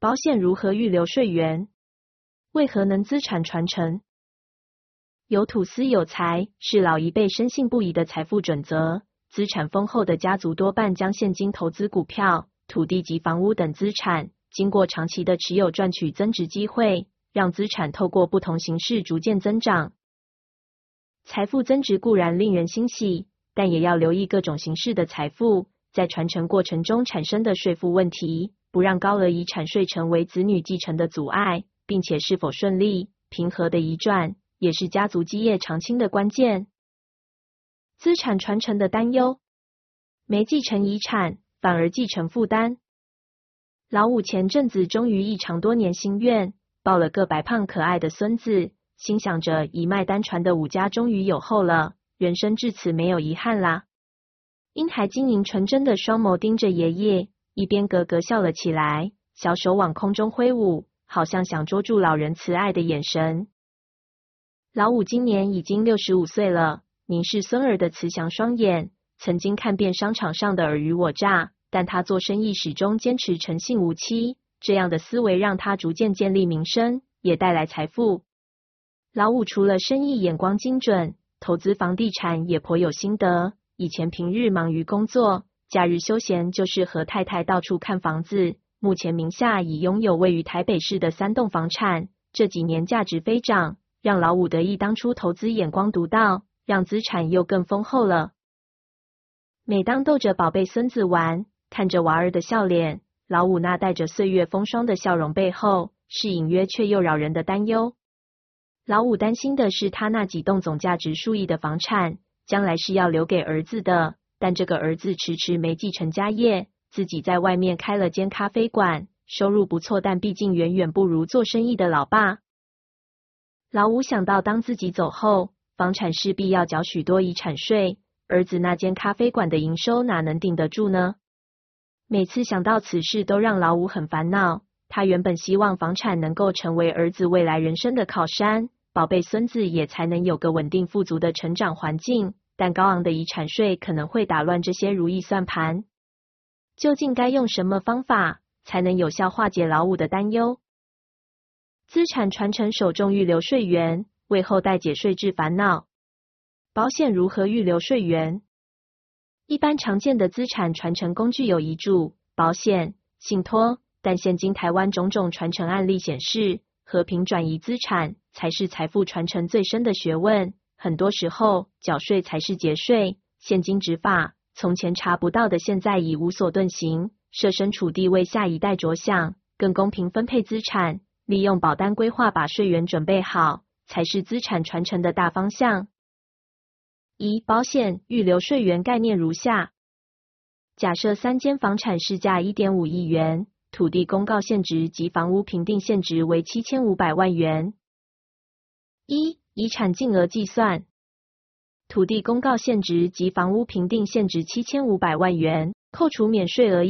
保险如何预留税源？为何能资产传承？有土斯有财是老一辈深信不疑的财富准则。资产丰厚的家族多半将现金投资股票、土地及房屋等资产，经过长期的持有赚取增值机会，让资产透过不同形式逐渐增长。财富增值固然令人欣喜，但也要留意各种形式的财富在传承过程中产生的税负问题，不让高额遗产税成为子女继承的阻碍，并且是否顺利、平和的移转，也是家族基业长青的关键。资产传承的担忧，没继承遗产，反而继承负担。老五前阵子终于一偿多年心愿，抱了个白胖可爱的孙子，心想着一脉单传的武家终于有后了，人生至此没有遗憾啦。婴孩晶莹纯真的双眸盯着爷爷，一边咯咯笑了起来，小手往空中挥舞，好像想捉住老人慈爱的眼神。老五今年已经65岁了，凝视孙儿的慈祥双眼，曾经看遍商场上的尔虞我诈，但他做生意始终坚持诚信无欺，这样的思维让他逐渐建立名声，也带来财富。老五除了生意眼光精准，投资房地产也颇有心得。以前平日忙于工作，假日休闲就是和太太到处看房子。目前名下已拥有位于台北市的3栋房产，这几年价值飞涨，让老五得意当初投资眼光独到，让资产又更丰厚了。每当逗着宝贝孙子玩，看着娃儿的笑脸，老五那带着岁月风霜的笑容背后，是隐约却又扰人的担忧。老五担心的是他那几栋总价值数亿的房产，将来是要留给儿子的，但这个儿子迟迟没继承家业，自己在外面开了间咖啡馆，收入不错，但毕竟远远不如做生意的老爸。老五想到当自己走后，房产势必要缴许多遗产税，儿子那间咖啡馆的营收哪能顶得住呢？每次想到此事都让老五很烦恼，他原本希望房产能够成为儿子未来人生的靠山，宝贝孙子也才能有个稳定富足的成长环境，但高昂的遗产税可能会打乱这些如意算盘。究竟该用什么方法才能有效化解老五的担忧？资产传承首重预留税源，为后代解税制烦恼。保险如何预留税源？一般常见的资产传承工具有遗嘱、保险、信托，但现今台湾种种传承案例显示，和平转移资产才是财富传承最深的学问。很多时候，缴税才是节税，现金执法，从前查不到的现在已无所遁形，设身处地为下一代着想，更公平分配资产，利用保单规划把税源准备好，才是资产传承的大方向。保险预留税源概念如下：假设3间房产市价 1.5 亿元，土地公告现值及房屋评定现值为7500万元。遗产净额计算，土地公告现值及房屋评定现值7500万元，扣除免税额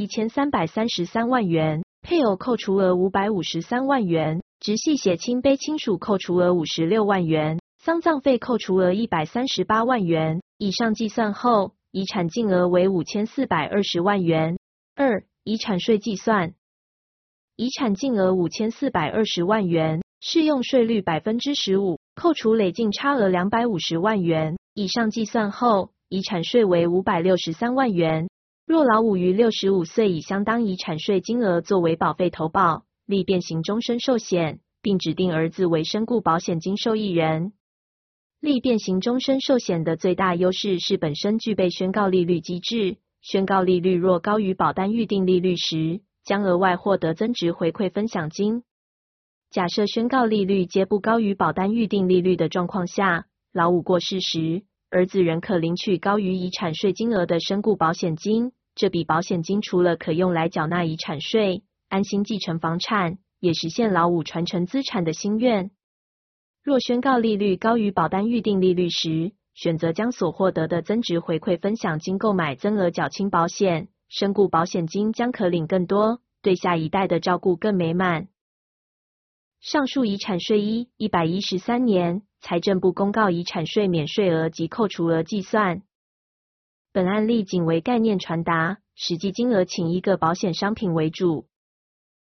1333万元，配偶扣除额553万元，直系血亲卑亲属扣除额56万元，丧葬费扣除额138万元，以上计算后，遗产净额为5420万元。遗产税计算，遗产净额5420万元，适用税率 15%， 扣除累进差额250万元，以上计算后，遗产税为563万元。若老五于65岁以相当遗产税金额作为保费投保，立变形终身寿险，并指定儿子为身故保险金受益人。立变形终身寿险的最大优势是本身具备宣告利率机制，宣告利率若高于保单预定利率时，将额外获得增值回馈分享金。假设宣告利率皆不高于保单预定利率的状况下，老五过世时，儿子仍可领取高于遗产税金额的身故保险金。这笔保险金除了可用来缴纳遗产税，安心继承房产，也实现老五传承资产的心愿。若宣告利率高于保单预定利率时，选择将所获得的增值回馈分享金购买增额缴清保险，身故保险金将可领更多，对下一代的照顾更美满。上述遗产税113年财政部公告遗产税免税额及扣除额计算。本案例仅为概念传达，实际金额请依个保险商品为主。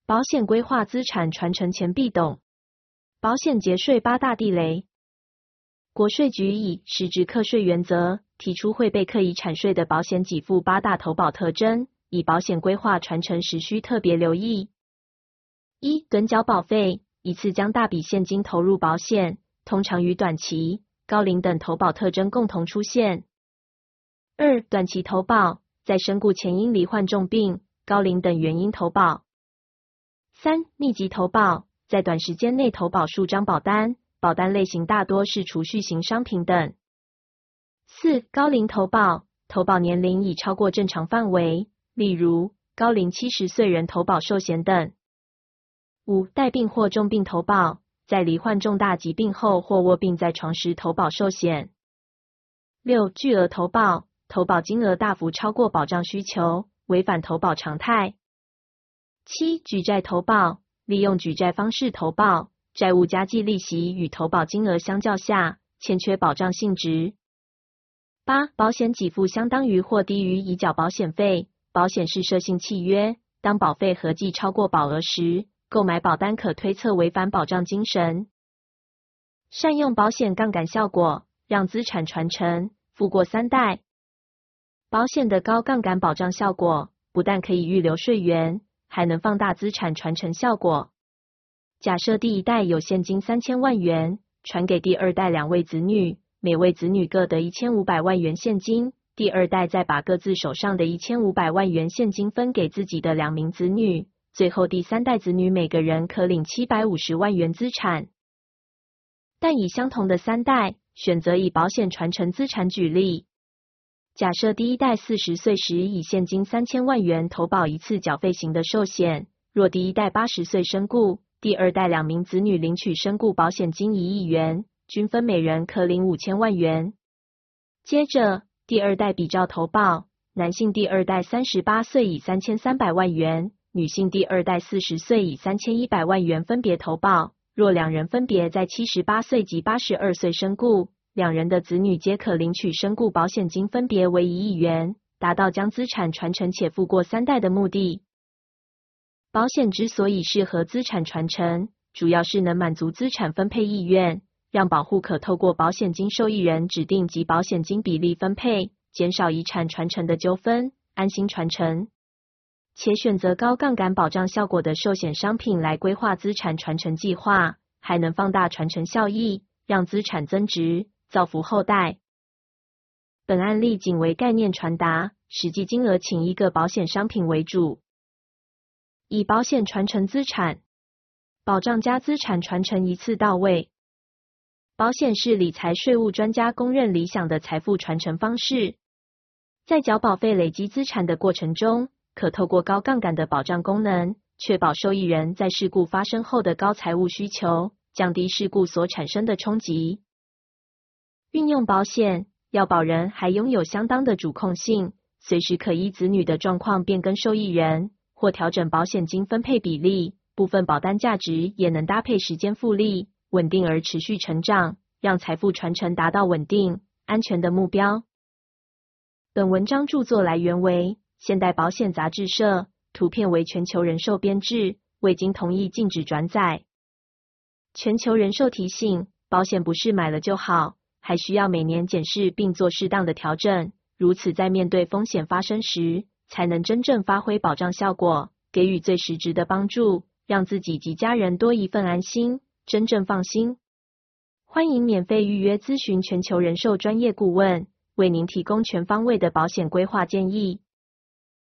保险规划资产传承前必懂。保险节税八大地雷。国税局以实质课税原则提出会被课以产税的保险给付八大投保特征，以保险规划传承时需特别留意。一、艮缴保费，一次将大笔现金投入保险，通常与短期、高龄等投保特征共同出现。二、短期投保，在身故前因罹患重病、高龄等原因投保。三、密集投保，在短时间内投保数张保单，保单类型大多是储蓄型商品等。四、高龄投保，投保年龄已超过正常范围，例如高龄70岁人投保寿险等。五、带病或重病投保，在罹患重大疾病后或卧病在床时投保寿险。六、巨额投保，投保金额大幅超过保障需求，违反投保常态。七、举债投保，利用举债方式投保，债务加计利息与投保金额相较下，欠缺保障性质。八、保险给付相当于或低于已缴保险费，保险是设性契约，当保费合计超过保额时，购买保单可推测违反保障精神。善用保险杠杆效果，让资产传承富过三代。保险的高杠杆保障效果，不但可以预留税源，还能放大资产传承效果。假设第一代有现金3000万元，传给第二代2位子女，每位子女各得1500万元现金，第二代再把各自手上的1500万元现金分给自己的2名子女，最后第三代子女每个人可领750万元资产。但以相同的三代，选择以保险传承资产举例。假设第一代40岁时以现金3000万元投保一次缴费型的寿险，若第一代80岁身故，第二代2名子女领取身故保险金1亿元，均分每人可领5000万元。接着，第二代比照投保，男性第二代38岁以3300万元，女性第二代40岁以3100万元分别投保。若两人分别在78岁及82岁身故，两人的子女皆可领取身故保险金分别为1亿元，达到将资产传承且富过三代的目的。保险之所以适合资产传承，主要是能满足资产分配意愿，让保护可透过保险金受益人指定及保险金比例分配，减少遗产传承的纠纷，安心传承。且选择高杠杆保障效果的寿险商品来规划资产传承计划，还能放大传承效益，让资产增值，造福后代。本案例仅为概念传达，实际金额请依个保险商品为主。以保险传承资产，保障加资产传承一次到位。保险是理财税务专家公认理想的财富传承方式。在缴保费累积资产的过程中，可透过高杠杆的保障功能，确保受益人在事故发生后的高财务需求，降低事故所产生的冲击。运用保险，要保人还拥有相当的主控性，随时可依子女的状况变更受益人，或调整保险金分配比例，部分保单价值也能搭配时间复利，稳定而持续成长，让财富传承达到稳定、安全的目标。本文章著作来源为现代保险杂志社，图片为全球人寿编制，未经同意禁止转载。全球人寿提醒，保险不是买了就好，还需要每年检视并做适当的调整，如此在面对风险发生时，才能真正发挥保障效果，给予最实质的帮助，让自己及家人多一份安心，真正放心。欢迎免费预约咨询全球人寿专业顾问，为您提供全方位的保险规划建议。